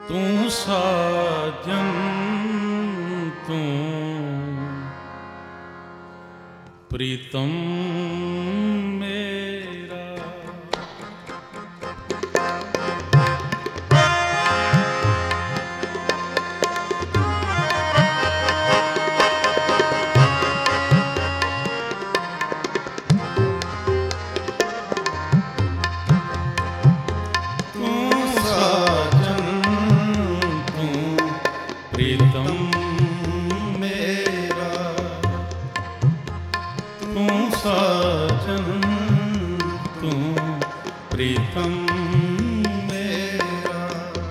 तू साजन तू प्रीतम मेरा। प्रीतम मेरा तू साजन तू प्रीतम मेरा।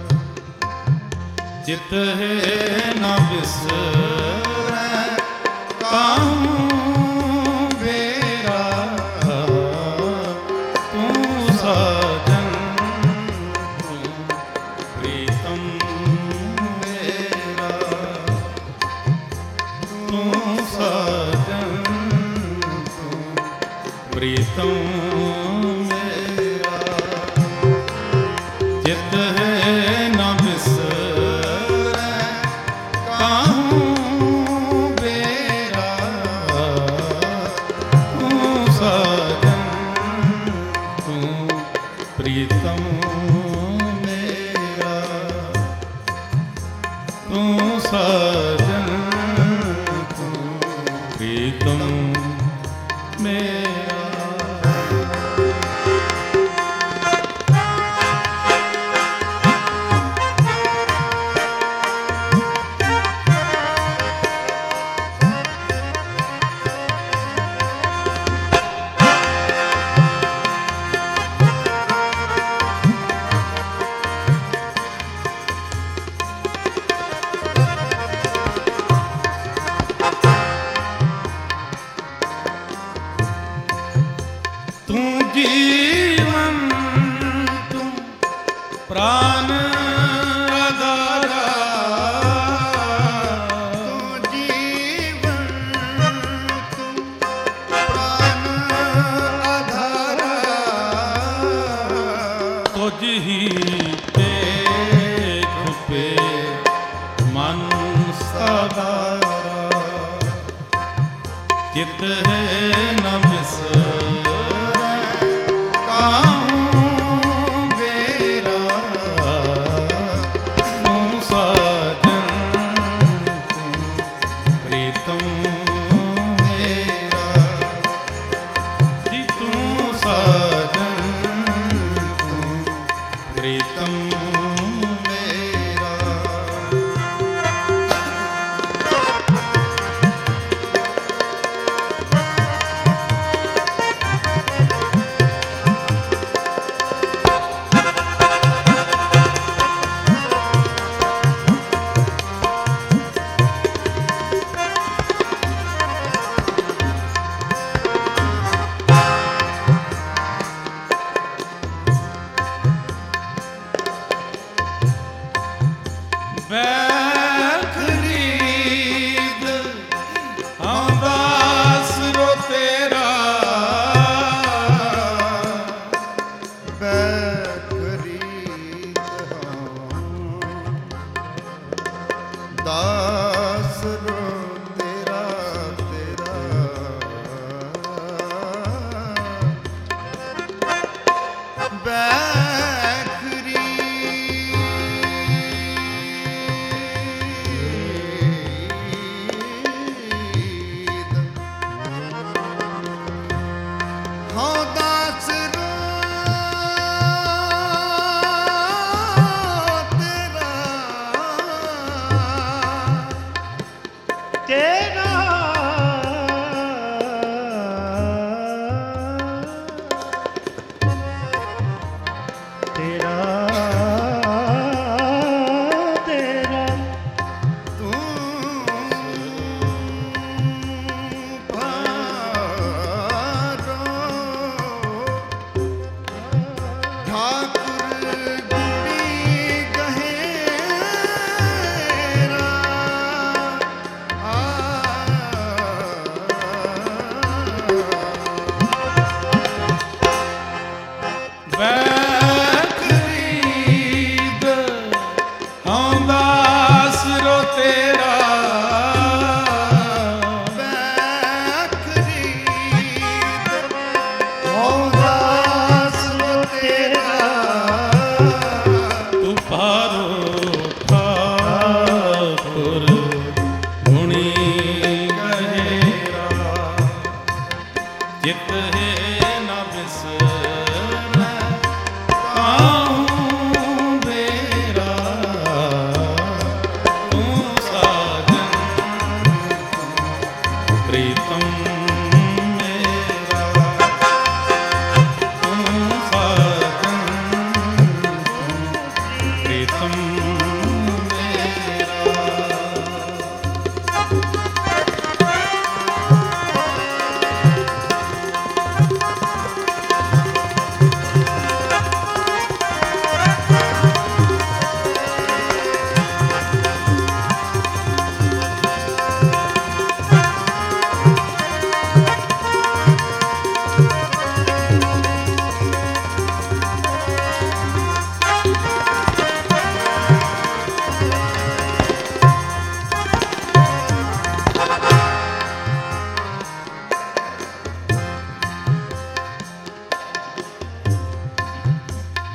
चित है न बिसरै काहूँ बेरा। तू साजन तू प्रीतम प्रीतम मेरा। चित है न बिसरै काहूँ बेरा। तू साजन तू प्रीतम मेरा। तू साजन तू प्रीतम मेरा। तू जीवन तू प्राण आधारा। तू जीवन तू प्राण आधारा। तुझ ही पे छुपे मन सवारा। चित है न बिसरै काहूँ बेरा। तू साजन तू प्रीतम मेरा। जी तू साजन तू प्रीतम मेरा। खरीद हम दास रो तेरा। खरीद दास रो तेरा तेरा।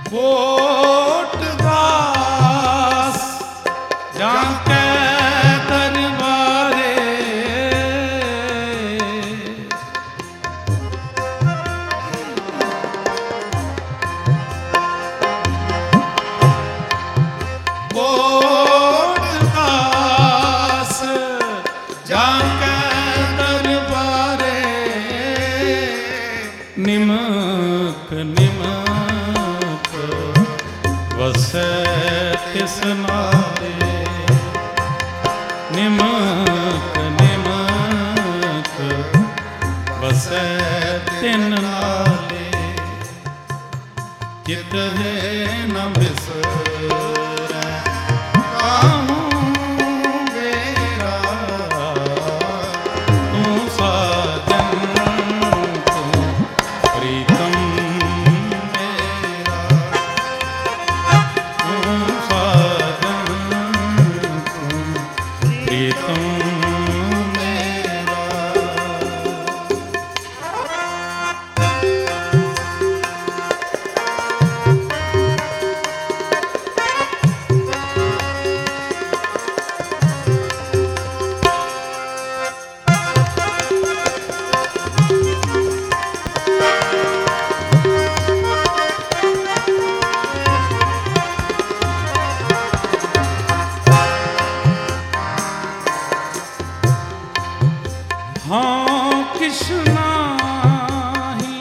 कोट दास जाके दरबारे कोट दास जाके दरबारे निमक निमक वसै तिस नाले निमक निमक वसै तिन नाले चित है न बिसरै काहूँ मेरा तू साजन तू प्रीतम मेरा तू साजन तू प्रीतम मेरा। हाँ किश नाही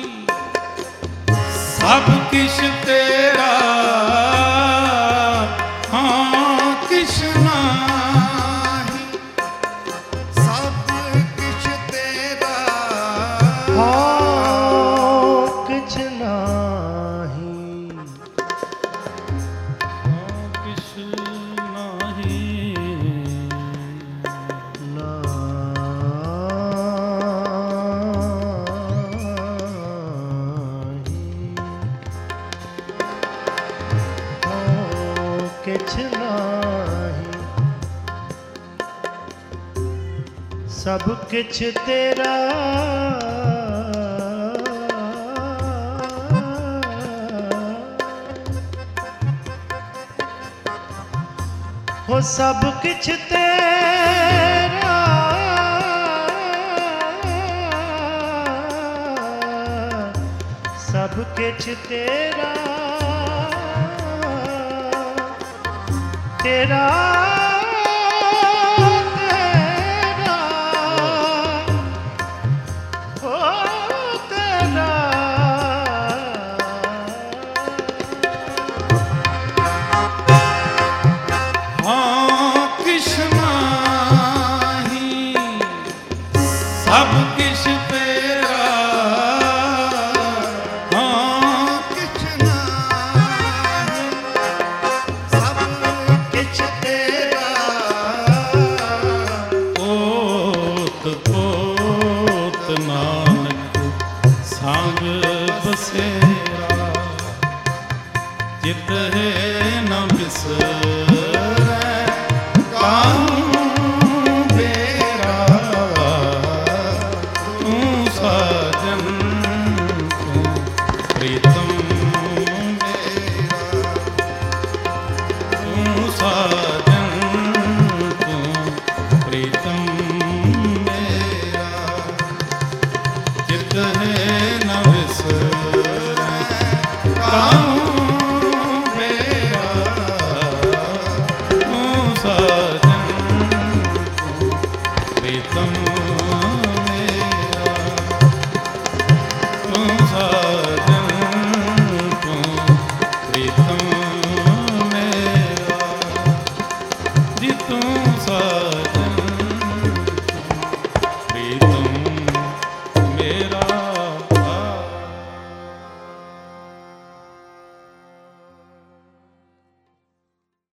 सब किश तेरा हाँ किश नाही सब किछ तेरा किछ नाही हाँ किश नाही किछ नाही सब किछ तेरा हो सब किछ तेरा सब किछ तेरा तेरा तेरा हो तेरा हाँ किश नाही सब किश तेरा हाँ किछ नाही सब किछ तेरा पोत पोत नानक सांग बसेरा चित है न बिसरै काहूँ मेरा तू साजन तू प्रीतम मेरा तू साजन तू प्रीतम मेरा चित है न बिसरै काहूँ